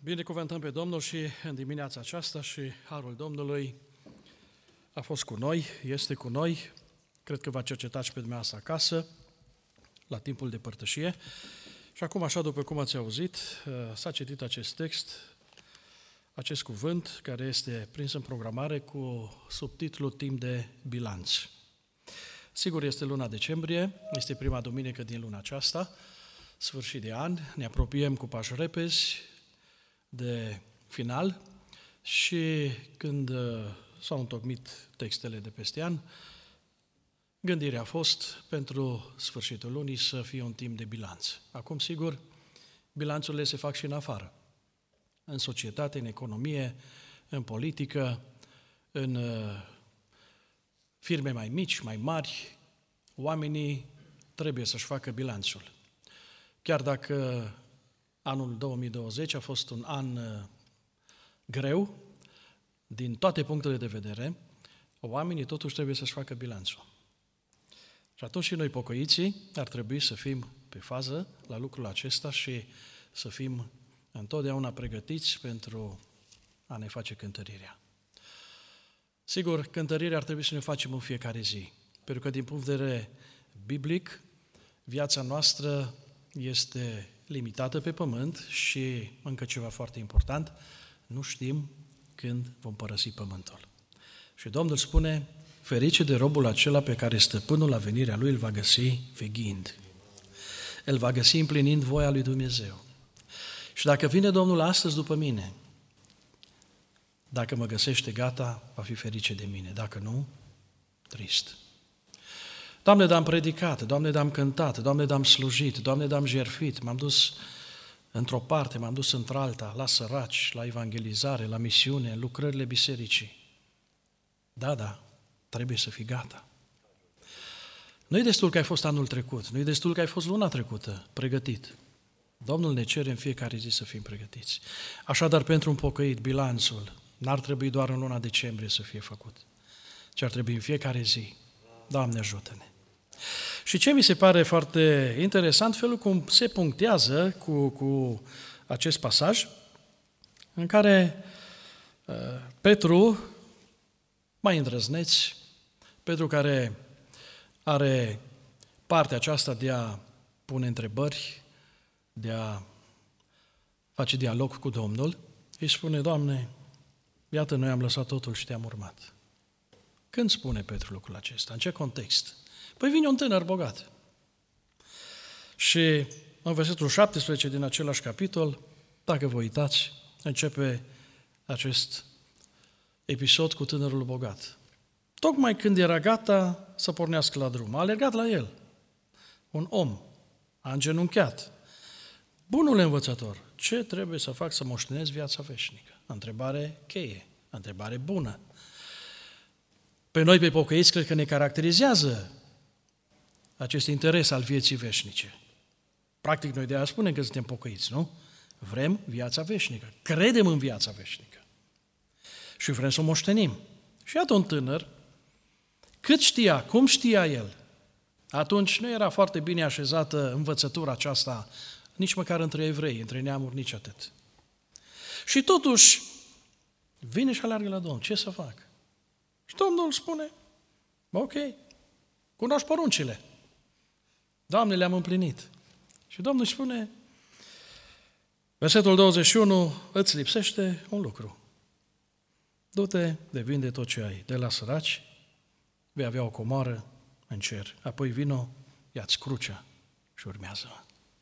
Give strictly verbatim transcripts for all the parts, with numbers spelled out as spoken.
Binecuvântăm pe Domnul și în dimineața aceasta și harul Domnului a fost cu noi, este cu noi. Cred că va cerceta și pe dumneavoastră acasă, la timpul de părtășie. Și acum, așa după cum ați auzit, s-a citit acest text, acest cuvânt, care este prins în programare cu subtitlul Timp de bilanț. Sigur, este luna decembrie, este prima duminică din luna aceasta, sfârșit de an, ne apropiem cu pași repezi de final și când s-au întocmit textele de peste an, gândirea a fost pentru sfârșitul lunii să fie un timp de bilanț. Acum, sigur, bilanțurile se fac și în afară, în societate, în economie, în politică, în firme mai mici, mai mari, oamenii trebuie să-și facă bilanțul. Chiar dacă anul două mii douăzeci a fost un an greu, din toate punctele de vedere, oamenii totuși trebuie să-și facă bilanțul. Și atunci și noi, pocăiții, ar trebui să fim pe fază la lucrul acesta și să fim întotdeauna pregătiți pentru a ne face cântărirea. Sigur, cântărirea ar trebui să ne facem în fiecare zi, pentru că din punct de vedere biblic, viața noastră este limitată pe pământ și, încă ceva foarte important, nu știm când vom părăsi pământul. Și Domnul spune, ferice de robul acela pe care stăpânul la venirea lui îl va găsi veghind. Îl va găsi împlinind voia lui Dumnezeu. Și dacă vine Domnul astăzi după mine, dacă mă găsește gata, va fi ferice de mine. Dacă nu, trist. Doamne, dar am predicat, Doamne, dar am cântat, Doamne, dar am slujit, Doamne, dar am jertfit, m-am dus într-o parte, m-am dus într-alta, la săraci, la evangelizare, la misiune, în lucrările bisericii. Da, da, trebuie să fii gata. Nu-i destul că ai fost anul trecut, nu-i destul că ai fost luna trecută pregătit. Domnul ne cere în fiecare zi să fim pregătiți. Așadar, pentru un pocăit, bilanțul n-ar trebui doar în luna decembrie să fie făcut, ci ar trebui în fiecare zi. Doamne, ajută-ne! Și ce mi se pare foarte interesant, felul cum se punctează cu, cu acest pasaj, în care uh, Petru, mai îndrăzneț, Petru care are partea aceasta de a pune întrebări, de a face dialog cu Domnul, îi spune, Doamne, iată, noi am lăsat totul și te-am urmat. Când spune Petru lucrul acesta? În ce context? Păi vine un tânăr bogat. Și în versetul șaptesprezece din același capitol, dacă vă uitați, începe acest episod cu tânărul bogat. Tocmai când era gata să pornească la drum, a alergat la el un om, a îngenunchiat. Bunul învățător, ce trebuie să fac să moștenesc viața veșnică? Întrebare cheie, întrebare bună. Pe noi, pe pocăiți, cred că ne caracterizează acest interes al vieții veșnice. Practic, noi de aia spunem că suntem pocăiți, nu? Vrem viața veșnică, credem în viața veșnică și vrem să o moștenim. Și iată un tânăr, cât știa, cum știa el, atunci nu era foarte bine așezată învățătura aceasta, nici măcar între evrei, între neamuri, nici atât. Și totuși, vine și aleargă la Domnul. Ce să fac? Și Domnul spune, ok, cunoști poruncile. Doamne, le-am împlinit. Și Domnul spune, versetul douăzeci și unu, îți lipsește un lucru. Du-te de vinde tot ce ai, de la săraci, vei avea o comoară în cer. Apoi vino, ia-ți crucea și urmează-mă.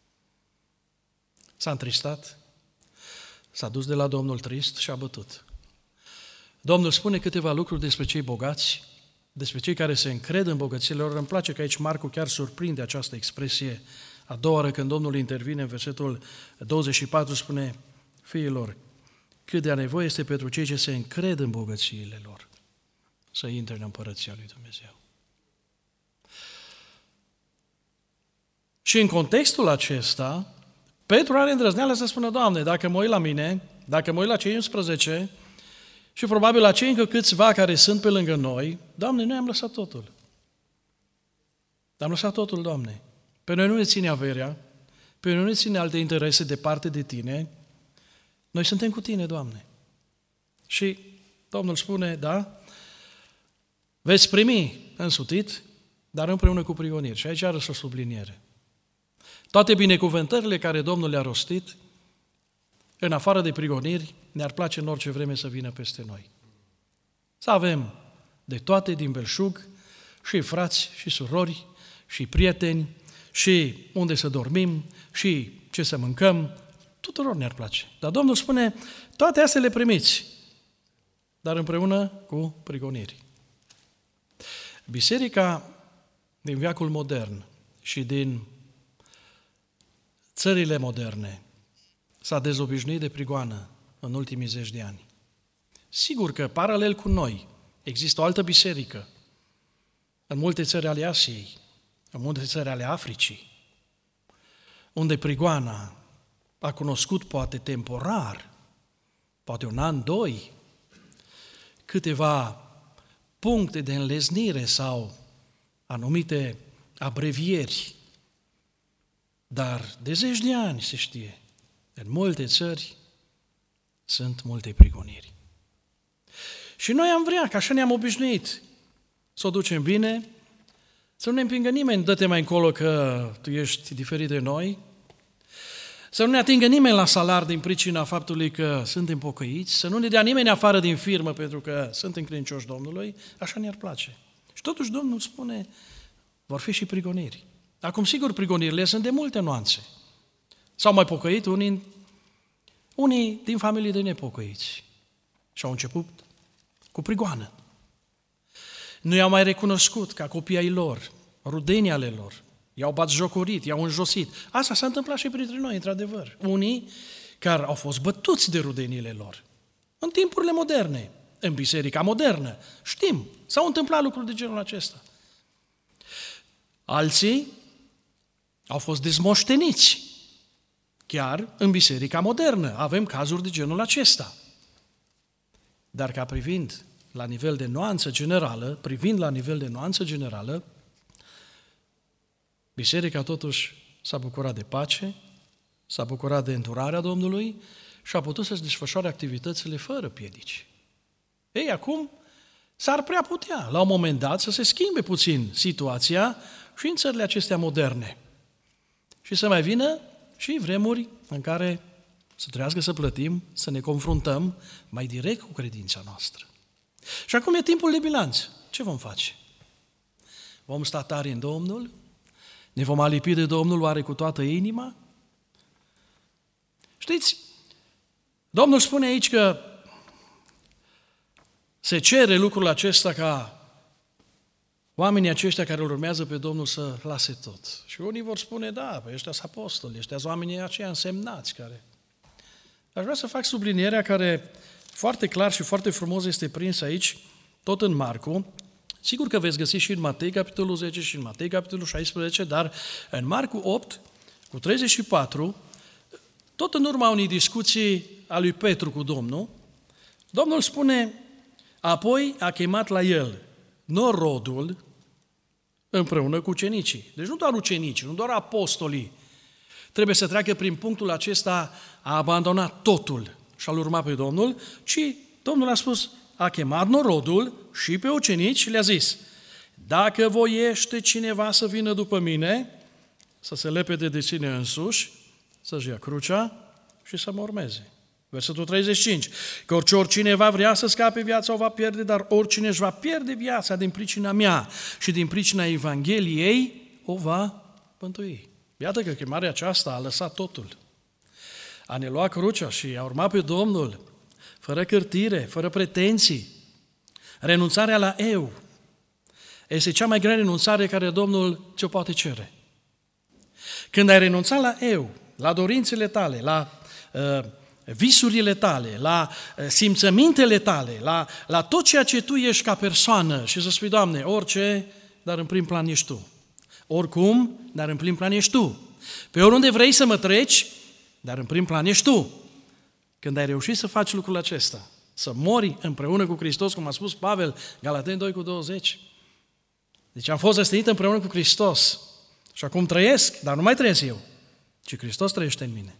S-a întristat, s-a dus de la Domnul trist și a bătut. Domnul spune câteva lucruri despre cei bogați, despre cei care se încred în bogățiile lor. Îmi place că aici Marcu chiar surprinde această expresie. A doua oară când Domnul intervine în versetul douăzeci și patru spune, fiilor, cât de nevoie este pentru cei ce se încred în bogățiile lor să intre în împărăția lui Dumnezeu. Și în contextul acesta, Petru are îndrăzneala să spună, Doamne, dacă mă uit la mine, dacă mă uit la cei unsprezece și probabil la cei încă câțiva care sunt pe lângă noi, Doamne, noi am lăsat totul. Am lăsat totul, Doamne. Pe noi nu ne ține averea, pe noi nu ne ține alte interese departe de Tine, Noi suntem cu tine, Doamne. Și Domnul spune, da, veți primi însutit, dar împreună cu prigoniri. Și aici arăs o subliniere. Toate binecuvântările care Domnul le-a rostit, în afară de prigoniri, ne-ar place în orice vreme să vină peste noi. Să avem de toate din belșug, și frați, și surori, și prieteni, și unde să dormim, și ce să mâncăm, tuturor ne-ar place. Dar Domnul spune, toate astea le primiți, dar împreună cu prigoniri. Biserica din veacul modern și din țările moderne s-a dezobișnuit de prigoană în ultimii zeci de ani. Sigur că, paralel cu noi, există o altă biserică în multe țări ale Asiei, în multe țări ale Africii, unde prigoana a cunoscut poate temporar, poate un an, doi, câteva puncte de înleznire sau anumite abrevieri, dar de zeci de ani se știe, în multe țări sunt multe prigoniri. Și noi am vrea, că așa ne-am obișnuit, să o ducem bine, să nu ne împingă nimeni, dă-te mai încolo că tu ești diferit de noi, să nu ne atingă nimeni la salar din pricina faptului că suntem pocăiți, să nu ne dea nimeni afară din firmă pentru că suntem credincioși Domnului, așa ne-ar place. Și totuși Domnul spune, vor fi și prigoniri. Acum, sigur, prigonirile sunt de multe nuanțe. S-au mai pocăit unii, unii din familii de nepocăiți și au început cu prigoană. Nu i-au mai recunoscut ca copii ai lor, rudenii ale lor, i-au batjocorit, i-au înjosit. Asta s-a întâmplat și printre noi, într-adevăr. Unii care au fost bătuți de rudeniile lor. În timpurile moderne, în biserica modernă, știm, s-au întâmplat lucruri de genul acesta. Alții au fost dezmoșteniți. Chiar în biserica modernă avem cazuri de genul acesta. Dar ca privind la nivel de nuanță generală, privind la nivel de nuanță generală, biserica totuși s-a bucurat de pace, s-a bucurat de îndurarea Domnului și a putut să-și desfășoare activitățile fără piedici. Ei, acum s-ar prea putea, la un moment dat, să se schimbe puțin situația și în țările acestea moderne. Și să mai vină și vremuri în care să trebuiască să plătim, să ne confruntăm mai direct cu credința noastră. Și acum e timpul de bilanț. Ce vom face? Vom sta tari în Domnul? Ne vom alipi de Domnul oare cu toată inima? Știți, Domnul spune aici că se cere lucrul acesta ca oamenii aceștia care îl urmează pe Domnul să lase tot. Și unii vor spune, da, păi ăștia sunt apostoli, ăștia sunt oamenii aceia însemnați care... Aș vrea să fac sublinierea care foarte clar și foarte frumos este prins aici, tot în Marcu. Sigur că veți găsi și în Matei, capitolul zece, și în Matei, capitolul șaisprezece, dar în Marcu opt, cu treizeci și patru, tot în urma unei discuții a lui Petru cu Domnul, Domnul spune, apoi a chemat la el norodul împreună cu ucenicii. Deci nu doar ucenicii, nu doar apostolii trebuie să treacă prin punctul acesta a abandonat totul și a-L urma pe Domnul, ci Domnul a spus, a chemat norodul și pe ucenici și le-a zis, dacă voiește cineva să vină după mine, să se lepede de sine însuși, să-și ia crucea și să mă urmeze. Versetul treizeci și cinci, că orice oricine vrea să scape viața o va pierde, dar oricine își va pierde viața din pricina mea și din pricina Evangheliei o va mântui. Iată că chemarea aceasta a lăsat totul. A ne lua crucea și a urma pe Domnul, fără cârtire, fără pretenții. Renunțarea la eu este cea mai grea renunțare care Domnul ți-o poate cere. Când ai renunțat la eu, la dorințele tale, la uh, visurile tale, la uh, simțămintele tale, la, la tot ceea ce tu ești ca persoană și să spui, Doamne, orice, dar în prim plan ești Tu. Oricum, dar în prim plan ești Tu. Pe oriunde vrei să mă treci, dar în prim plan ești Tu. Când ai reușit să faci lucrul acesta, să mori împreună cu Hristos, cum a spus Pavel, Galateni doi cu douăzeci. Deci am fost răstignit împreună cu Hristos și acum trăiesc, dar nu mai trăiesc eu, ci Hristos trăiește în mine.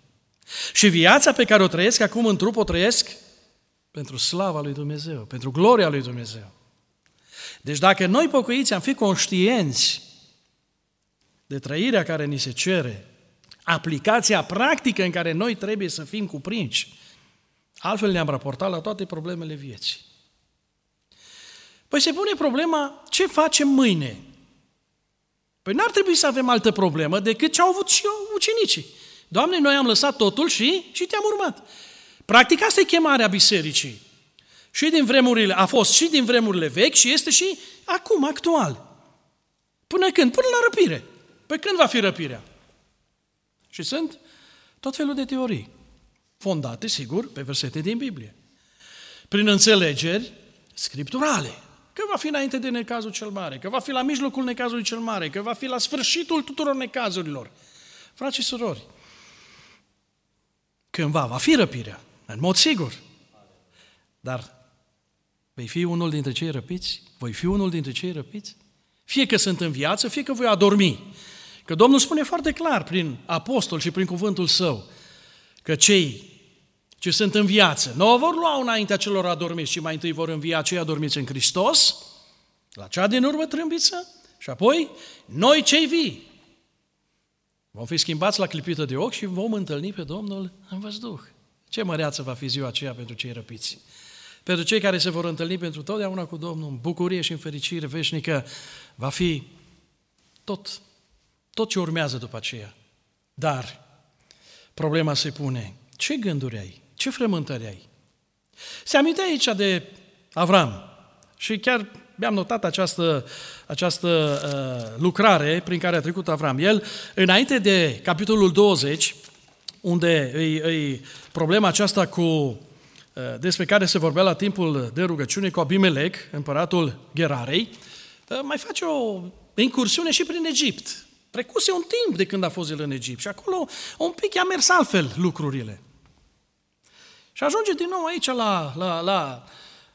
Și viața pe care o trăiesc acum în trup, o trăiesc pentru slava lui Dumnezeu, pentru gloria lui Dumnezeu. Deci dacă noi pocăiți am fi conștienți de trăirea care ni se cere, aplicația practică în care noi trebuie să fim cuprinși, altfel ne-am raportat la toate problemele vieții. Păi se pune problema, ce facem mâine? Păi n-ar trebui să avem altă problemă decât ce au avut și ucenicii. Doamne, noi am lăsat totul și, și te-am urmat. Practic asta e chemarea bisericii. Și din vremurile, a fost și din vremurile vechi și este și acum, actual. Până când? Până la răpire. Păi când va fi răpirea? Și sunt tot felul de teorii, fondate, sigur, pe versete din Biblie. Prin înțelegeri scripturale. Că va fi înainte de necazul cel mare, că va fi la mijlocul necazului cel mare, că va fi la sfârșitul tuturor necazurilor. Frați și surori, cândva va fi răpirea, în mod sigur. Dar vei fi unul dintre cei răpiți? Voi fi unul dintre cei răpiți? Fie că sunt în viață, fie că voi adormi. Că Domnul spune foarte clar prin apostol și prin cuvântul Său că cei ce sunt în viață nu o vor lua înaintea celor adormiți, ci mai întâi vor învia cei adormiți în Hristos, la cea din urmă trâmbiță, și apoi noi cei vii vom fi schimbați la clipită de ochi și vom întâlni pe Domnul în văzduh. Ce măreață va fi ziua aceea pentru cei răpiți! Pentru cei care se vor întâlni pentru totdeauna cu Domnul, în bucurie și în fericire veșnică, va fi tot, tot ce urmează după aceea. Dar problema se pune, ce gânduri ai? Ce frământări ai? Se aminte aici de Avram și chiar mi-am notat această, această uh, lucrare prin care a trecut Avram. El, înainte de capitolul douăzeci, unde îi, îi problema aceasta cu, uh, despre care se vorbea la timpul de rugăciune cu Abimelec, împăratul Gerarei, uh, mai face o incursiune și prin Egipt. Trecuse un timp de când a fost el în Egipt și acolo un pic i-a mers altfel lucrurile. Și ajunge din nou aici la, la, la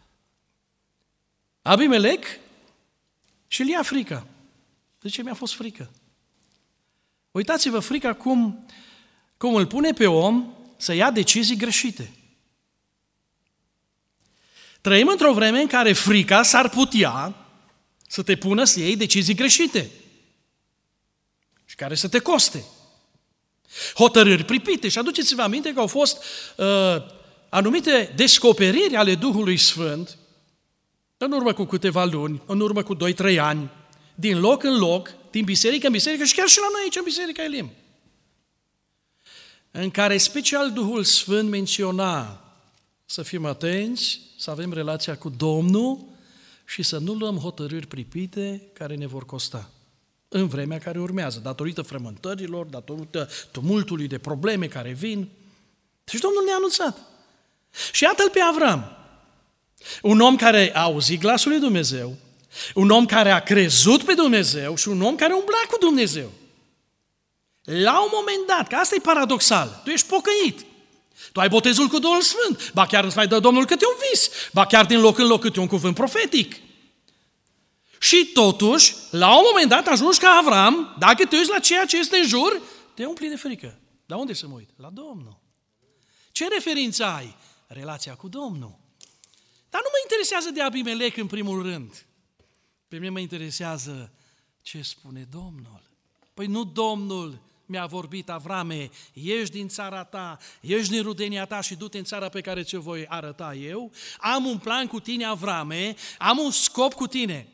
Abimelec și îl ia frica. De ce mi-a fost frică? Uitați-vă frica cum, cum îl pune pe om să ia decizii greșite. Trăim într-o vreme în care frica s-ar putea să te pună să iei decizii greșite și care să te coste. Hotărâri pripite. Și aduceți-vă aminte că au fost uh, anumite descoperiri ale Duhului Sfânt în urmă cu câteva luni, în urmă cu doi trei ani, din loc în loc, din biserică în biserică și chiar și la noi aici în Biserica Elim, în care special Duhul Sfânt menționa să fim atenți, să avem relația cu Domnul și să nu luăm hotărâri pripite care ne vor costa în vremea care urmează, datorită frământărilor, datorită tumultului de probleme care vin. Și Domnul ne-a anunțat. Și iată-l pe Avram, un om care a auzit glasul lui Dumnezeu, un om care a crezut pe Dumnezeu și un om care umbla cu Dumnezeu. La un moment dat, că asta e paradoxal, tu ești pocăit, tu ai botezul cu Duhul Sfânt, ba chiar îți mai dă Domnul câte un vis, ba chiar din loc în loc câte un cuvânt profetic. Și totuși, la un moment dat ajungi ca Avram, dacă te uiți la ceea ce este în jur, te umpli de frică. Dar unde să mă uit? La Domnul. Ce referință ai? Relația cu Domnul. Dar nu mă interesează de Abimelec în primul rând. Pe mine mă interesează ce spune Domnul. Păi nu Domnul mi-a vorbit, Avrame, ieși din țara ta, ieși din rudenia ta și du-te în țara pe care ți-o voi arăta eu. Am un plan cu tine, Avrame, am un scop cu tine.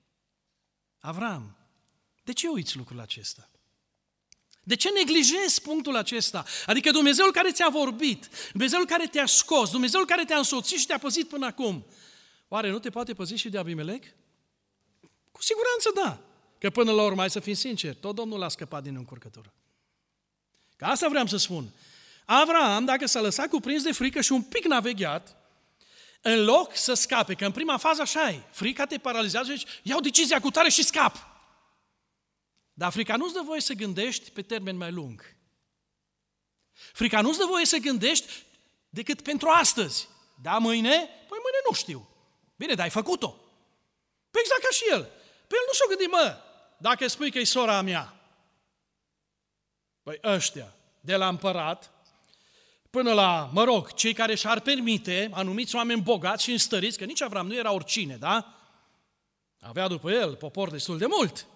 Avram, de ce uiți lucrul acesta? De ce neglijezi punctul acesta? Adică Dumnezeul care ți-a vorbit, Dumnezeul care te-a scos, Dumnezeul care te-a însoțit și te-a păzit până acum. Oare nu te poate păzi și de Abimelec? Cu siguranță da. Că până la urmă, hai să fim sinceri, tot Domnul a scăpat din încurcătură. Că asta vreau să spun. Avram, dacă s-a lăsat cuprins de frică și un pic navegheat, în loc să scape, că în prima fază așa e, frica te paralizează și zici, iau decizia cu tare și scap. Dar frica nu-ți dă voie să gândești pe termen mai lung. Frica nu-ți dă voie să gândești decât pentru astăzi. Da, mâine? Păi mâine nu știu. Bine, dar ai făcut-o. Păi exact ca și el. Păi el nu s-o gândi, mă, dacă spui că e sora a mea. Păi ăștia de la împărat până la, mă rog, cei care și-ar permite, anumiți oameni bogați și înstăriți, că nici Avram nu era oricine, da? Avea după el popor destul de mult.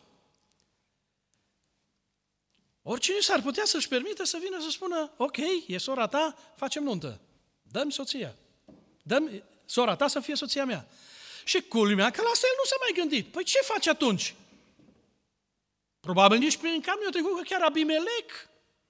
Oricine s-ar putea să-și permită să vină să spună, ok, e sora ta, facem nuntă, dă-mi soția, dă-mi sora ta să fie soția mea. Și culmea că la asta el nu s-a mai gândit. Păi ce faci atunci? Probabil nici prin cap nu i-a trecut că chiar Abimelec,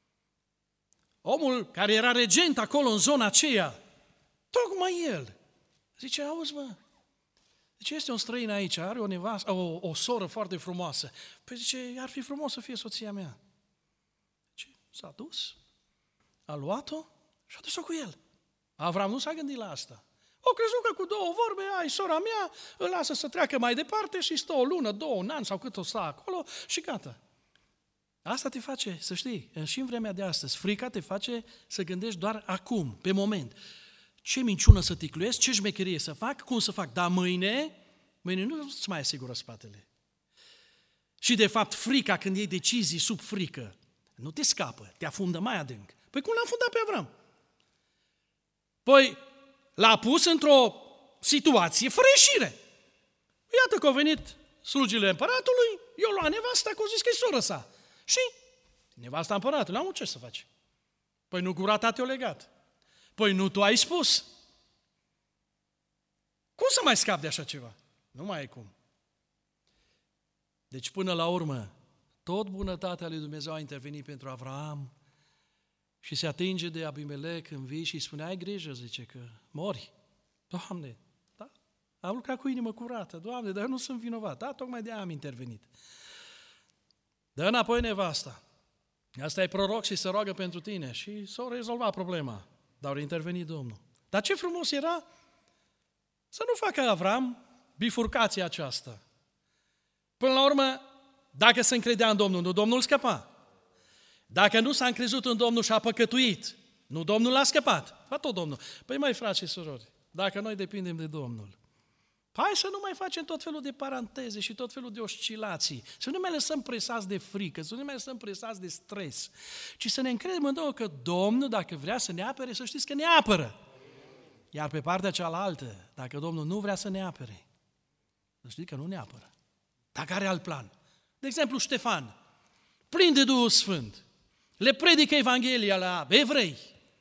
omul care era regent acolo în zona aceea, tocmai el, zice, auzi mă, zice, este un străin aici, are o nevastă, o, o soră foarte frumoasă. Păi zice, ar fi frumos să fie soția mea. Zice, s-a dus, a luat-o și a dus-o cu el. Avram nu s-a gândit la asta. O crezut că cu două vorbe, ai sora mea, îl lasă să treacă mai departe și stă o lună, două, un an sau cât o sta acolo și gata. Asta te face, să știi, și în vremea de astăzi, frica te face să gândești doar acum, pe moment. Ce minciună să ticluiesc, ce șmecherie să fac, cum să fac, dar mâine, mâine nu îți mai asigură spatele. Și de fapt frica, când iei decizii sub frică, nu te scapă, te afundă mai adânc. Păi cum l-a afundat pe Avram? Păi l-a pus într-o situație fără ieșire. Iată că au venit slugile împăratului, eu lua nevasta, că au zis că e soră sa. Și nevasta împăratului, am ce să faci? Păi nu gura ta te-o legat. Păi nu tu ai spus. Cum să mai scapi de așa ceva? Nu mai ai cum. Deci până la urmă, tot bunătatea lui Dumnezeu a intervenit pentru Avram și se atinge de Abimelec în vii și îi spune, ai grijă, zice, că mori. Doamne, da? Am lucrat cu inimă curată, Doamne, dar eu nu sunt vinovat. Da, tocmai de aia am intervenit. Dă înapoi nevasta. Asta e proroc și se roagă pentru tine și s-a rezolvat problema. Dar a intervenit Domnul. Dar ce frumos era să nu facă Avram bifurcația aceasta. Până la urmă, dacă se încredea în Domnul, nu Domnul scăpa. Dacă nu s-a încrezut în Domnul și a păcătuit, nu Domnul l-a scăpat. Va tot Domnul. Păi mai frați și surori, dacă noi depindem de Domnul, hai să nu mai facem tot felul de paranteze și tot felul de oscilații, să nu mai lăsăm presați de frică, să nu mai lăsăm presați de stres, ci să ne încredem în Domnul că Domnul, dacă vrea să ne apere, să știți că ne apără. Iar pe partea cealaltă, dacă Domnul nu vrea să ne apere, să știți că nu ne apără. Dacă are alt plan. De exemplu, Ștefan, plin de Duhul Sfânt, le predică Evanghelia la evrei.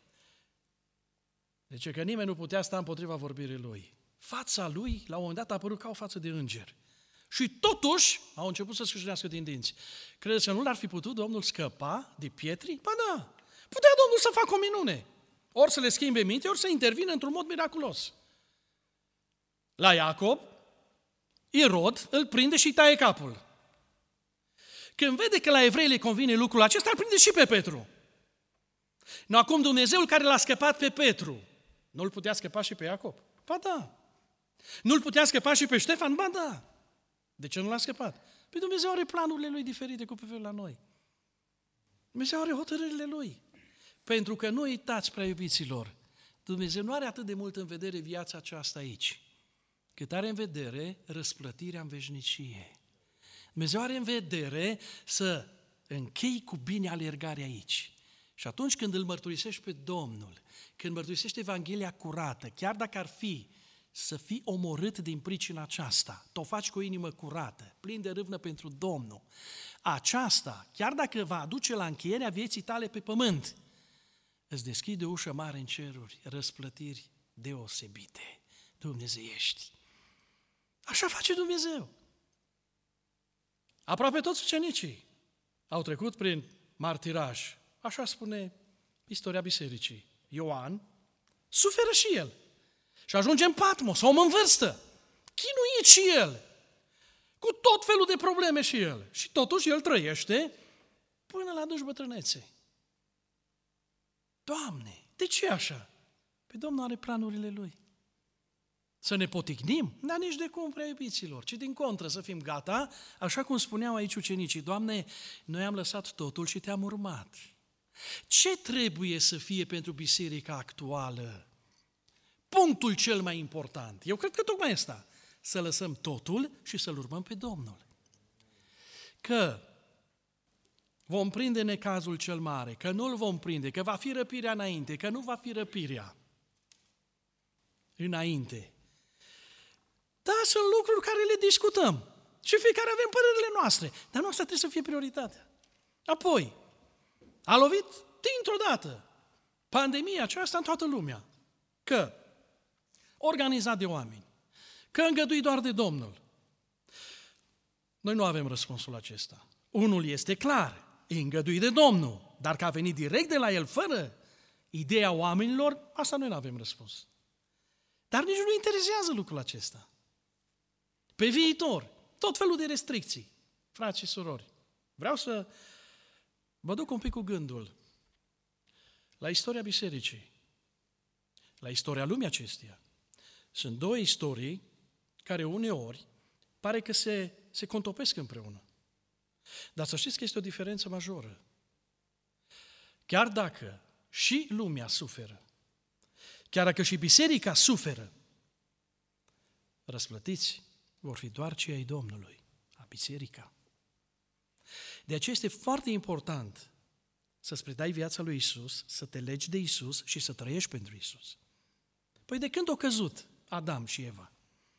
Deci că nimeni nu putea sta împotriva vorbirii lui. Fața lui, la un moment dat, a apărut ca o față de înger. Și totuși, au început să scrâșnească din dinți. Credeți că nu l-ar fi putut Domnul scăpa de pietri? Ba da! Putea Domnul să facă o minune. Ori să le schimbe minte, ori să intervină într-un mod miraculos. La Iacob, Irod îl prinde și îi taie capul. Când vede că la evrei le convine lucrul acesta, îl prinde și pe Petru. No, acum Dumnezeul care l-a scăpat pe Petru, nu îl putea scăpa și pe Iacob? Ba da. Nu-l putea scăpa și pe Ștefan? Ba da. De ce nu l-a scăpat? Păi Dumnezeu are planurile Lui diferite cu privire la noi. Dumnezeu are hotărârile Lui. Pentru că nu uitați, prea iubiților, Dumnezeu nu are atât de mult în vedere viața aceasta aici, cât are în vedere răsplătirea în veșnicie. Dumnezeu are în vedere să închei cu bine alergarea aici. Și atunci când îl mărturisești pe Domnul, când mărturisești Evanghelia curată, chiar dacă ar fi să fii omorât din pricina aceasta, tu o faci cu o inimă curată, plin de râvnă pentru Domnul, aceasta, chiar dacă va aduce la încheierea vieții tale pe pământ, îți deschide o ușă mare în ceruri, răsplătiri deosebite, dumnezeiești. Așa face Dumnezeu. Aproape toți ucenicii au trecut prin martiraj. Așa spune istoria bisericii. Ioan suferă și el. Și ajunge în Patmos, om în vârstă, chinuit și el, cu tot felul de probleme și el. Și totuși el trăiește până la duși bătrânețe. Doamne, de ce așa? Păi Domnul are planurile Lui. Să ne poticnim? Dar nici de cum, prea iubiților, ci din contră să fim gata, așa cum spuneau aici ucenicii, Doamne, noi am lăsat totul și te-am urmat. Ce trebuie să fie pentru biserica actuală? Punctul cel mai important, eu cred că tocmai ăsta, să lăsăm totul și să-L urmăm pe Domnul. Că vom prinde necazul cel mare, că nu-l vom prinde, că va fi răpirea înainte, că nu va fi răpirea înainte. Da, sunt lucruri care le discutăm și fiecare avem părerile noastre, dar noastră trebuie să fie prioritatea. Apoi, a lovit dintr-o dată pandemia aceasta în toată lumea, că organizat de oameni, că îngăduit doar de Domnul. Noi nu avem răspunsul acesta. Unul este clar, e îngăduit de Domnul, dar că a venit direct de la El, fără ideea oamenilor, asta noi nu avem răspuns. Dar nici nu interesează lucrul acesta. Pe viitor, tot felul de restricții, frați și surori. Vreau să vă duc un pic cu gândul la istoria bisericii, la istoria lumii acesteia. Sunt două istorii care uneori pare că se, se contopesc împreună. Dar să știți că este o diferență majoră. Chiar dacă și lumea suferă, chiar dacă și biserica suferă, răsplătiți vor fi doar cei ai Domnului, a biserica. De aceea este foarte important să-ți predai viața lui Isus, să te legi de Isus și să trăiești pentru Isus. Păi de când au căzut Adam și Eva?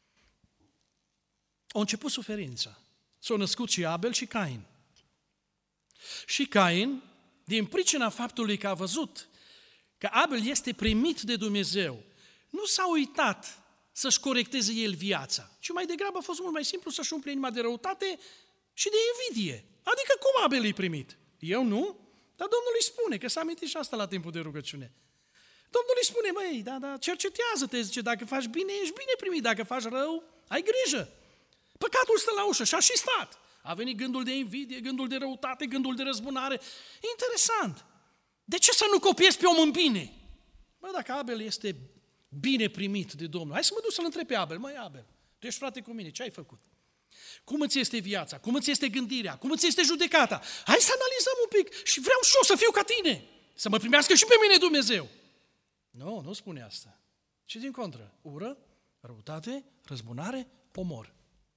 Au început suferința. S-au născut și Abel și Cain. Și Cain, din pricina faptului că a văzut că Abel este primit de Dumnezeu, nu s-a uitat să-și corecteze el viața, ci mai degrabă a fost mult mai simplu să-și umple inima de răutate și de invidie. Adică cum Abel e primit? Eu nu? Dar Domnul îi spune, că s-a amintit și asta la timpul de rugăciune. Domnul îi spune, măi, da, da, cercetează-te, zice, dacă faci bine, ești bine primit, dacă faci rău, ai grijă. Păcatul stă la ușă și a și stat. A venit gândul de invidie, gândul de răutate, gândul de răzbunare. Interesant. De ce să nu copiezi pe om în bine? Bă, dacă Abel este bine primit de Domnul, hai să mă duc să-l întreb pe Abel. Măi, Abel, tu ești frate cu mine, ce ai făcut? Cum îți este viața? Cum îți este gândirea? Cum îți este judecata? Hai să analizăm un pic și vreau și eu să fiu ca tine. Să mă primească și pe mine Dumnezeu. Nu, nu spune asta. Și din contră, ură, răutate, răzbunare, pomor.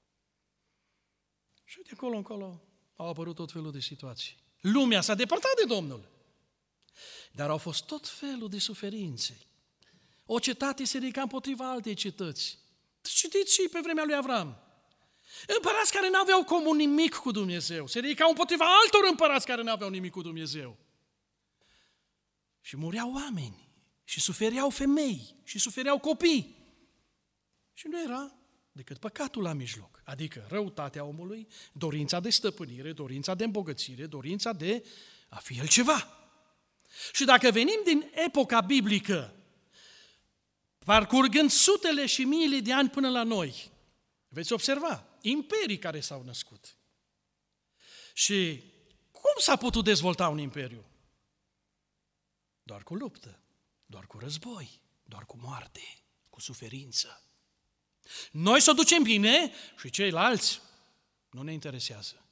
Și de acolo încolo au apărut tot felul de situații. Lumea s-a depărtat de Domnul. Dar au fost tot felul de suferințe. O cetate se ridica împotriva altei cetăți. Citiți și pe vremea lui Avram. Împărați care n-aveau comun nimic cu Dumnezeu. Se ridicau împotriva altor împărați care n-aveau nimic cu Dumnezeu. Și mureau oameni. Și suferiau femei. Și suferiau copii. Și nu era decât păcatul la mijloc. Adică răutatea omului, dorința de stăpânire, dorința de îmbogățire, dorința de a fi el ceva. Și dacă venim din epoca biblică, parcurgând sutele și miile de ani până la noi, veți observa imperii care s-au născut. Și cum s-a putut dezvolta un imperiu? Doar cu luptă, doar cu război, doar cu moarte, cu suferință. Noi să o ducem bine și ceilalți nu ne interesează.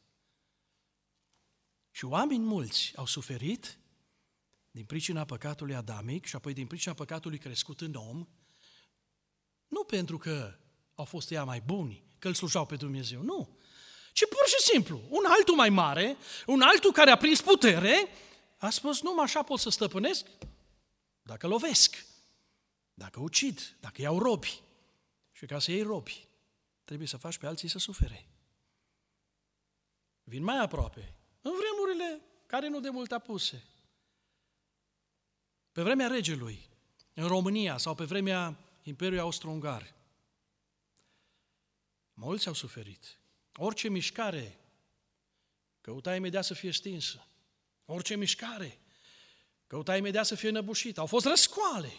Și oameni mulți au suferit din pricina păcatului adamic și apoi din pricina păcatului crescut în om, nu pentru că au fost ea mai buni, că îl slujau pe Dumnezeu, nu. Ci pur și simplu, un altul mai mare, un altul care a prins putere, a spus, numai așa pot să stăpânesc dacă lovesc, dacă ucid, dacă iau robi. Și ca să iei robi, trebuie să faci pe alții să sufere. Vin mai aproape, în vremurile care nu de mult apuse. Pe vremea regelui, în România sau pe vremea Imperiului Austro-Ungar, mulți au suferit. Orice mișcare căuta imediat să fie stinsă. Orice mișcare căuta imediat să fie înăbușită. Au fost răscoale.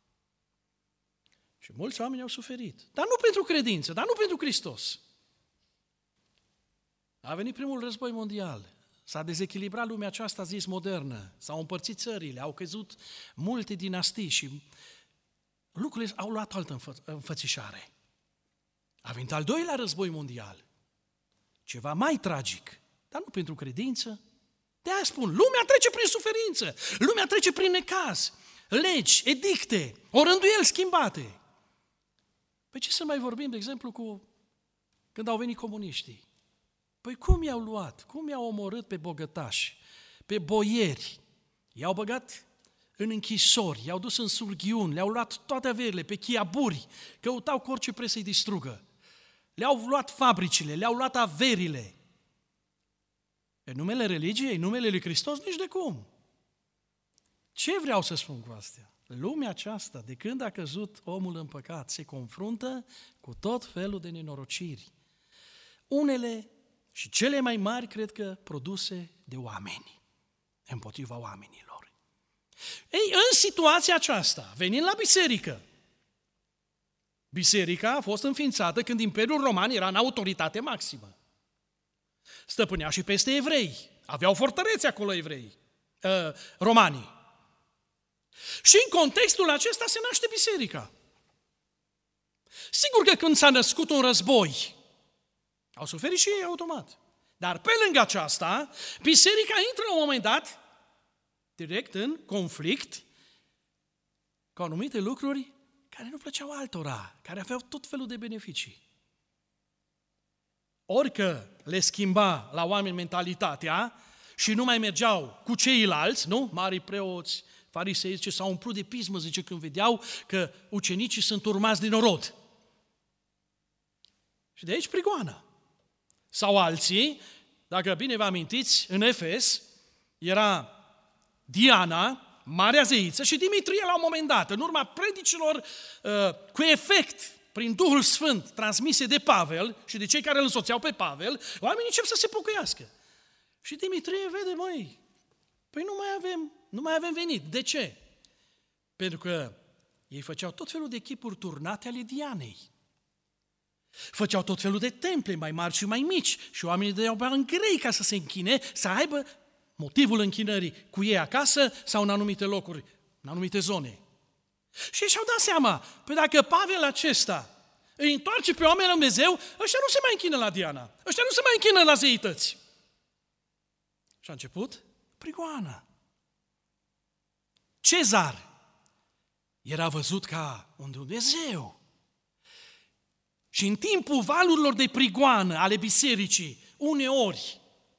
Și mulți oameni au suferit. Dar nu pentru credință, dar nu pentru Hristos. A venit primul război mondial. S-a dezechilibrat lumea aceasta zis modernă. S-au împărțit țările, au căzut multe dinastii și lucrurile au luat altă înfă- înfățișare. A venit al doilea război mondial. Ceva mai tragic, dar nu pentru credință. De-aia spun, lumea trece prin suferință, lumea trece prin necaz, legi, edicte, orânduieli schimbate. Pe ce să mai vorbim, de exemplu, cu când au venit comuniștii? Păi cum i-au luat? Cum i-au omorât pe bogătași, pe boieri? I-au băgat în închisori, i-au dus în surghiuni, le-au luat toate averile, pe chiaburi, căutau cu orice preț să-i distrugă. Le-au luat fabricile, le-au luat averile. În numele religiei, în numele lui Hristos, nici de cum. Ce vreau să spun cu astea? Lumea aceasta, de când a căzut omul în păcat, se confruntă cu tot felul de nenorociri. Unele și cele mai mari, cred că, produse de oameni, împotriva oamenilor. Ei, în situația aceasta, venind la biserică, biserica a fost înființată când Imperiul Roman era în autoritate maximă. Stăpânea și peste evrei. Aveau fortărețe acolo evrei, uh, romanii. Și în contextul acesta se naște biserica. Sigur că când s-a născut un război, au suferit și ei automat. Dar pe lângă aceasta, biserica intră la un moment dat direct în conflict cu anumite lucruri care nu plăceau altora, care aveau tot felul de beneficii. Orică le schimba la oameni mentalitatea și nu mai mergeau cu ceilalți, nu? Marii preoți, farisei, ce s-au umplut de pismă, zice, când vedeau că ucenicii sunt urmați din norod. Și de aici prigoana. Sau alții, dacă bine vă amintiți, în Efes era Diana, marea zeiță, și Dimitrie la un moment dat, în urma predicilor uh, cu efect, prin Duhul Sfânt, transmise de Pavel și de cei care îl însoțeau pe Pavel, oamenii încep să se pocăiască. Și Dimitrie vede, măi, păi nu mai avem, nu mai avem venit. De ce? Pentru că ei făceau tot felul de chipuri turnate ale Dianei. Făceau tot felul de temple mai mari și mai mici și oamenii dădeau bani grei ca să se închine, să aibă motivul închinării cu ei acasă sau în anumite locuri, în anumite zone. Și și-au dat seama, păi dacă Pavel acesta îi întoarce pe oamenii lui Dumnezeu, ăștia nu se mai închină la Diana, ăștia nu se mai închină la zeități. Și a început prigoana. Cezar era văzut ca un Dumnezeu. Și în timpul valurilor de prigoană ale bisericii, uneori,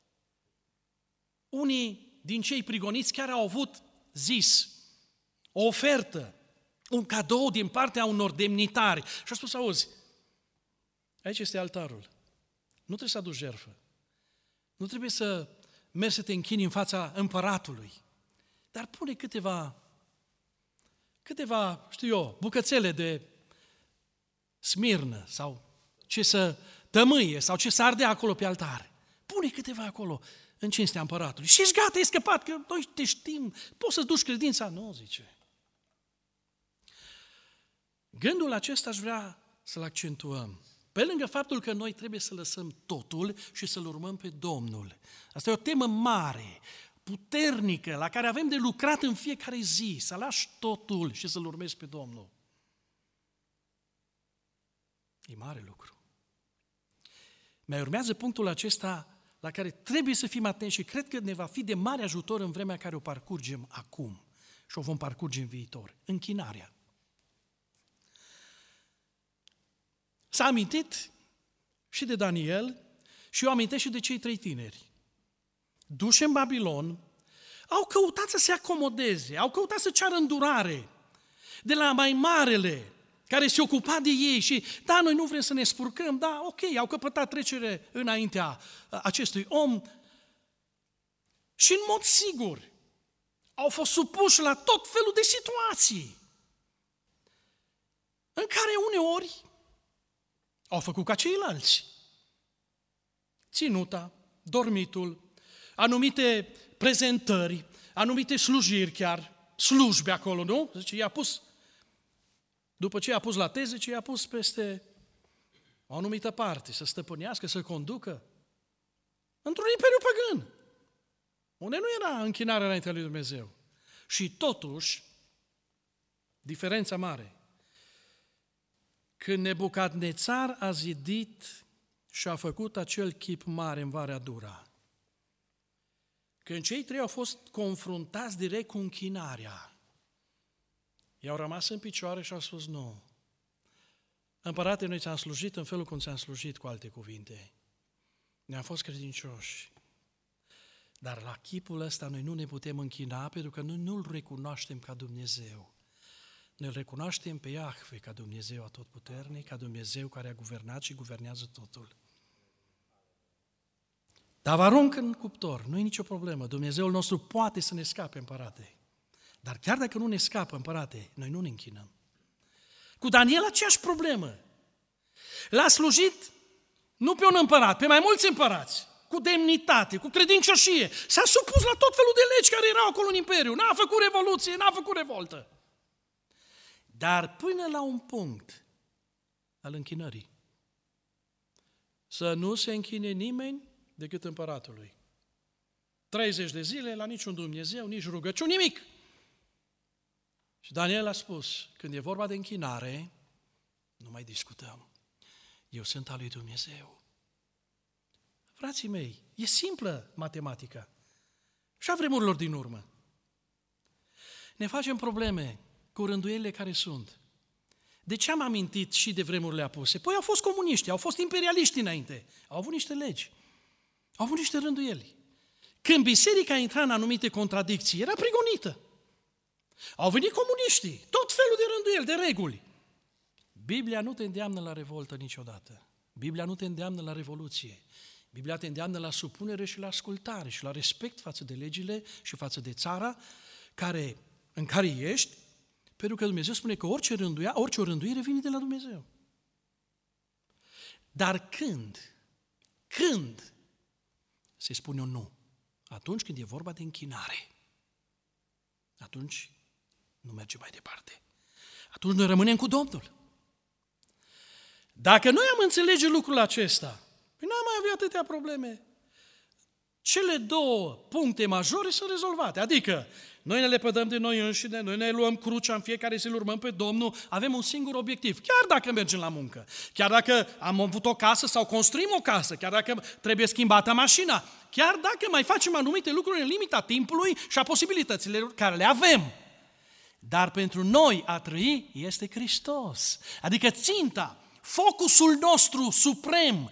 unii din cei prigoniți chiar au avut zis o ofertă, un cadou din partea unor demnitari. Și a spus, auzi, aici este altarul. Nu trebuie să aduci jertfă. Nu trebuie să mergi să te închini în fața împăratului. Dar pune câteva, câteva, știu eu, bucățele de smirnă sau ce să tămâie sau ce să arde acolo pe altar. Pune câteva acolo în cinstea împăratului. Și ești gata, ai scăpat, că noi te știm, poți să-ți duci credința? Nu, zice. Gândul acesta aș vrea să-l accentuăm. Pe lângă faptul că noi trebuie să lăsăm totul și să-L urmăm pe Domnul. Asta e o temă mare, puternică, la care avem de lucrat în fiecare zi, să lași totul și să-L urmezi pe Domnul. E mare lucru. Mai urmează punctul acesta la care trebuie să fim atenți și cred că ne va fi de mare ajutor în vremea care o parcurgem acum și o vom parcurge în viitor. Închinarea. S-a amintit și de Daniel și eu amintesc și de cei trei tineri. Duși în Babilon, au căutat să se acomodeze, au căutat să ceară îndurare de la mai marele care se ocupa de ei și, da, noi nu vrem să ne spurcăm, da, ok, au căpătat trecere înaintea acestui om și în mod sigur au fost supuși la tot felul de situații în care uneori au făcut ca ceilalți. Ținuta, dormitul, anumite prezentări, anumite slujiri chiar, slujbe acolo, nu? Zice, i-a pus, după ce i-a pus la teze, ce i-a pus peste o anumită parte, să stăpânească, să conducă, într-un imperiu păgân, unde nu era închinarea înaintea lui Dumnezeu. Și totuși, diferența mare, când Nebucadnețar a zidit și a făcut acel chip mare în Valea Dura, când cei trei au fost confruntați direct cu închinarea, i-au rămas în picioare și au spus, nu, împărate, noi ți-am slujit în felul cum ți-am slujit, cu alte cuvinte. Ne-am fost credincioși. Dar la chipul ăsta noi nu ne putem închina pentru că noi nu-L recunoaștem ca Dumnezeu. Noi îl recunoaștem pe Iahve ca Dumnezeu atotputernic, ca Dumnezeu care a guvernat și guvernează totul. Dar vă arunc în cuptor, nu e nicio problemă. Dumnezeul nostru poate să ne scape, împărate. Dar chiar dacă nu ne scapă, împărate, noi nu ne închinăm. Cu Daniel aceeași problemă. L-a slujit nu pe un împărat, pe mai mulți împărați, cu demnitate, cu credincioșie. S-a supus la tot felul de legi care erau acolo în imperiu. N-a făcut revoluție, n-a făcut revoltă. Dar până la un punct al închinării, să nu se închine nimeni decât împăratului. treizeci de zile la niciun Dumnezeu, nici rugăciuni, nimic. Și Daniel a spus, când e vorba de închinare, nu mai discutăm. Eu sunt al lui Dumnezeu. Frații mei, e simplă matematica. Și a vremurilor din urmă. Ne facem probleme cu rânduielile care sunt. De ce am amintit și de vremurile apuse? Păi au fost comuniști, au fost imperialiști înainte, au avut niște legi, au avut niște rânduieli. Când biserica intra în anumite contradicții, era prigonită. Au venit comuniștii, tot felul de rânduieli, de reguli. Biblia nu te îndeamnă la revoltă niciodată. Biblia nu te îndeamnă la revoluție. Biblia te îndeamnă la supunere și la ascultare și la respect față de legile și față de țara care, în care ești, pentru că Dumnezeu spune că orice, rânduia, orice o rânduire vine de la Dumnezeu. Dar când, când se spune un nu? Atunci când e vorba de închinare. Atunci nu merge mai departe. Atunci noi rămânem cu Domnul. Dacă noi am înțelege lucrul acesta, păi n-am mai avea atâtea probleme. Cele două puncte majore sunt rezolvate. Adică, noi ne lepădăm de noi înșine, noi ne luăm crucea în fiecare zi, îl urmăm pe Domnul, avem un singur obiectiv, chiar dacă mergem la muncă, chiar dacă am avut o casă sau construim o casă, chiar dacă trebuie schimbată mașina, chiar dacă mai facem anumite lucruri în limita timpului și a posibilităților care le avem. Dar pentru noi a trăi este Hristos. Adică ținta, focusul nostru suprem,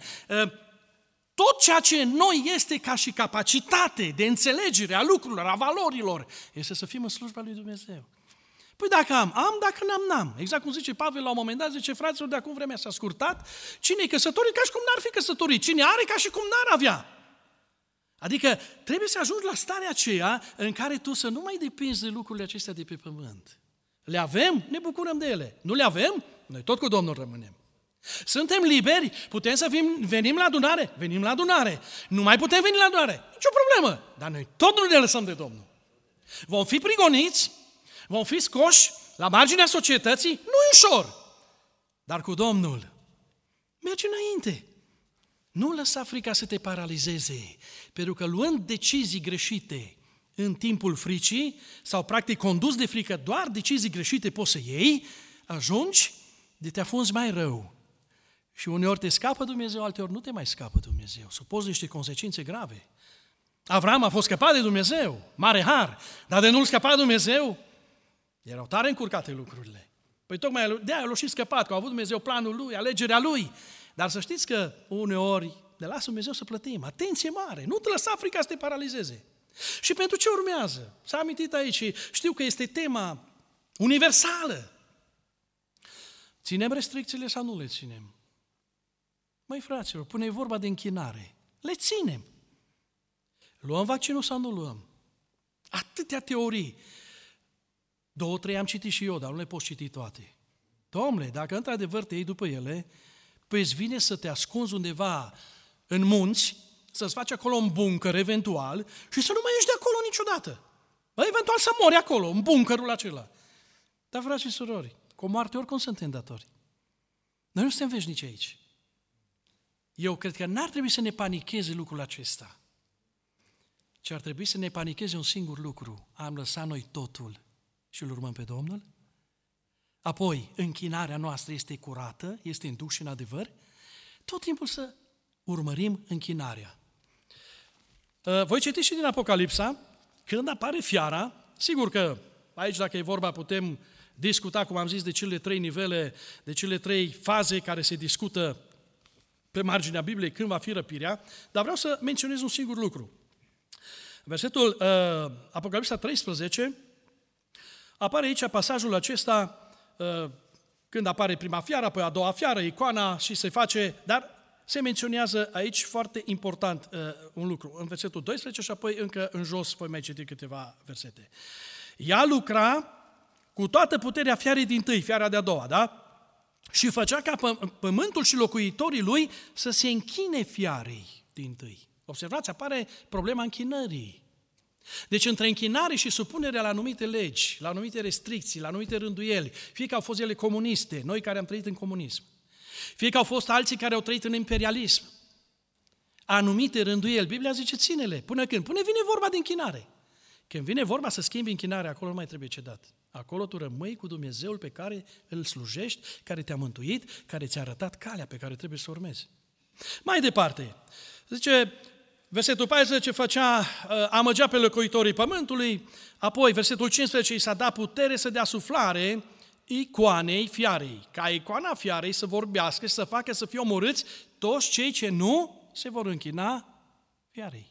tot ceea ce în noi este ca și capacitate de înțelegere a lucrurilor, a valorilor, este să fim în slujba lui Dumnezeu. Păi dacă am, am, dacă n-am, n-am. Exact cum zice Pavel la un moment dat, zice, fraților, de acum vremea s-a scurtat, cine e căsătorit ca și cum n-ar fi căsătorit, cine are ca și cum n-ar avea. Adică trebuie să ajungi la starea aceea în care tu să nu mai depinzi de lucrurile acestea de pe pământ. Le avem, ne bucurăm de ele. Nu le avem, noi tot cu Domnul rămânem. Suntem liberi, putem să fim, venim la adunare, venim la adunare. Nu mai putem veni la adunare, nicio problemă. Dar noi tot nu ne lăsăm de Domnul. Vom fi prigoniți, vom fi scoși la marginea societății, nu e ușor. Dar cu Domnul mergi înainte. Nu lăsa frica să te paralizeze, pentru că luând decizii greșite în timpul fricii, sau practic condus de frică, doar decizii greșite poți să iei, ajungi de te afunzi mai rău. Și uneori te scapă Dumnezeu, alteori nu te mai scapă Dumnezeu. Supozi niște consecințe grave. Avram a fost scăpat de Dumnezeu, mare har, dar de nu-l scăpa Dumnezeu, erau tare încurcate lucrurile. Păi tocmai de-aia l-a și scăpat, că a avut Dumnezeu planul lui, alegerea lui. Dar să știți că uneori ne lasă Dumnezeu să plătim. Atenție mare, nu te lăsa frica să te paralizeze. Și pentru ce urmează? S-a amintit aici și știu că este tema universală. Ținem restricțiile sau nu le ținem? Măi, fraților, până e vorba de închinare, le ținem. Luăm vaccinul sau nu luăm? Atâtea teorii. Două, trei am citit și eu, dar nu le poți citi toate. Dom'le, dacă într-adevăr te iei după ele, păi îți vine să te ascunzi undeva în munți, să-ți faci acolo un bunker eventual și să nu mai ieși de acolo niciodată. Bă, eventual să mori acolo, în bunkerul acela. Dar, frați și surori, cu moarte oricum suntem datori. Noi nu suntem veșnici aici. Eu cred că n-ar trebui să ne panicheze lucrul acesta, ci ar trebui să ne panicheze un singur lucru. Am lăsat noi totul și îl urmăm pe Domnul? Apoi, închinarea noastră este curată, este în duh și în adevăr? Tot timpul să urmărim închinarea. Voi citiți și din Apocalipsa, când apare fiara, sigur că aici, dacă e vorba, putem discuta, cum am zis, de cele trei nivele, de cele trei faze care se discută pe marginea Bibliei când va fi răpirea, dar vreau să menționez un singur lucru. Versetul uh, Apocalipsa treisprezece, apare aici pasajul acesta, uh, când apare prima fiară, apoi a doua fiară, icoana și se face, dar se menționează aici foarte important uh, un lucru, în versetul doisprezece și apoi încă în jos voi mai citi câteva versete. Ea lucra cu toată puterea fiarei din tâi, fiara de-a doua, da? Și făcea ca pământul și locuitorii lui să se închine fiarei din tâi. Observați, apare problema închinării. Deci între închinare și supunerea la anumite legi, la anumite restricții, la anumite rânduieli, fie că au fost ele comuniste, noi care am trăit în comunism, fie că au fost alții care au trăit în imperialism, anumite rânduieli, Biblia zice ține-le, până când? Până vine vorba de închinare. Când vine vorba să schimbi închinarea, acolo nu mai trebuie cedat. Acolo tu rămâi cu Dumnezeul pe care îl slujești, care te-a mântuit, care ți-a arătat calea pe care trebuie să urmezi. Mai departe, zice, versetul paisprezece făcea, amăgea pe locuitorii pământului, apoi versetul cincisprezece îi s-a dat putere să dea suflare icoanei fiarei, ca icoana fiarei să vorbească și să facă să fie omorâți toți cei ce nu se vor închina fiarei.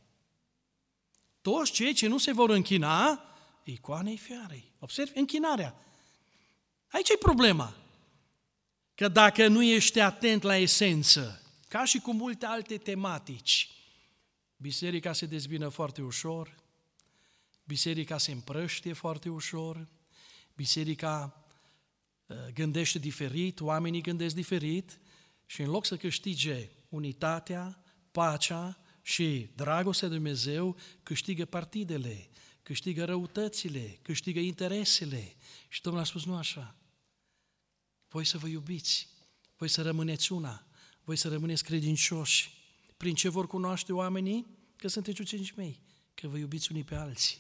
Toți cei ce nu se vor închina icoanei fiarei. Observi? Închinarea. Aici e problema. Că dacă nu ești atent la esență, ca și cu multe alte tematici, biserica se dezbină foarte ușor, biserica se împrăștie foarte ușor, biserica uh, gândește diferit, oamenii gândesc diferit și în loc să câștige unitatea, pacea și dragostea de Dumnezeu, câștigă partidele, câștigă răutățile, câștigă interesele. Și Domnul a spus, nu așa. Voi să vă iubiți, voi să rămâneți una, voi să rămâneți credincioși. Prin ce vor cunoaște oamenii? Că sunteți ucenici mei, că vă iubiți unii pe alții.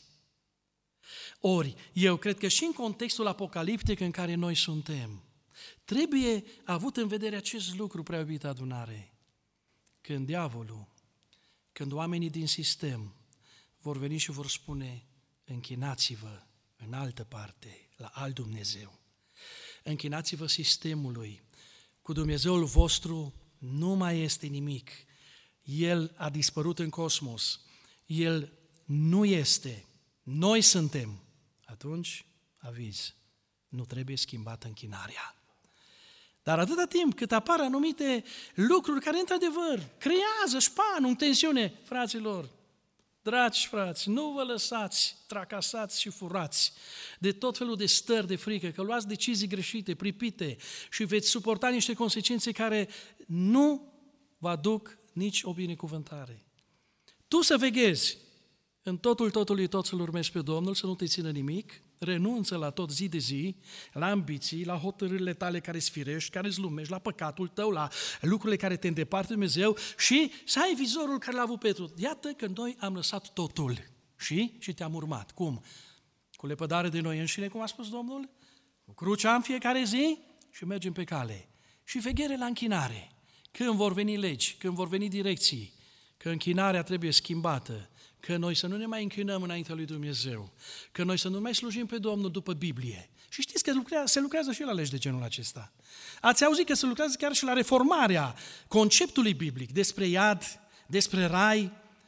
Ori, eu cred că și în contextul apocaliptic în care noi suntem, trebuie avut în vedere acest lucru, prea iubită adunare. Când diavolul, când oamenii din sistem vor veni și vor spune, închinați-vă în altă parte, la alt Dumnezeu. Închinați-vă sistemului. Cu Dumnezeul vostru nu mai este nimic. El a dispărut în cosmos. El nu este. Noi suntem. Atunci, aviz, nu trebuie schimbată închinarea. Dar atâta timp cât apar anumite lucruri care, într-adevăr, creează șpanul, tensiune, fraților, dragi frați, nu vă lăsați tracasați și furați de tot felul de stări de frică, că luați decizii greșite, pripite și veți suporta niște consecințe care nu vă aduc nici o binecuvântare. Tu să veghezi în totul totului tot să-L urmezi pe Domnul, să nu te țină nimic, renunță la tot zi de zi, la ambiții, la hotărârile tale care sfirești, care îți lumești, la păcatul tău, la lucrurile care te îndeparte de Dumnezeu și să ai vizorul care l-a avut Petru. Iată că noi am lăsat totul și, și te-am urmat. Cum? Cu lepădare de noi înșine, cum a spus Domnul, cu crucea în fiecare zi și mergem pe cale. Și veghere la închinare. Când vor veni legi, când vor veni direcții, că închinarea trebuie schimbată, că noi să nu ne mai închinăm înaintea lui Dumnezeu, că noi să nu mai slujim pe Domnul după Biblie. Și știți că lucrează, se lucrează și la legi de genul acesta. Ați auzit că se lucrează chiar și la reformarea conceptului biblic despre iad, despre rai.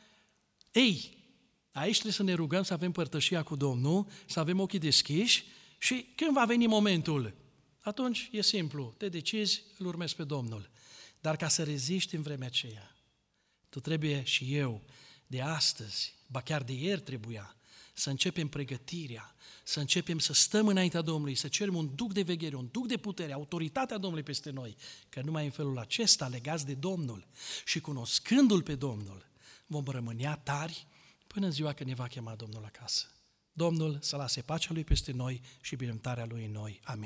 Ei, aici trebuie să ne rugăm să avem părtășia cu Domnul, să avem ochii deschiși și când va veni momentul, atunci e simplu, te decizi, îl urmezi pe Domnul. Dar ca să reziști în vremea aceea, tu trebuie și eu, de astăzi, ba chiar de ieri trebuia, să începem pregătirea, să începem să stăm înaintea Domnului, să cerem un duc de veghere, un duc de putere, autoritatea Domnului peste noi, că numai în felul acesta, legați de Domnul și cunoscându-L pe Domnul, vom rămânea tari până în ziua când ne va chema Domnul acasă. Domnul să lase pacea Lui peste noi și binecuvântarea Lui în noi. Amin.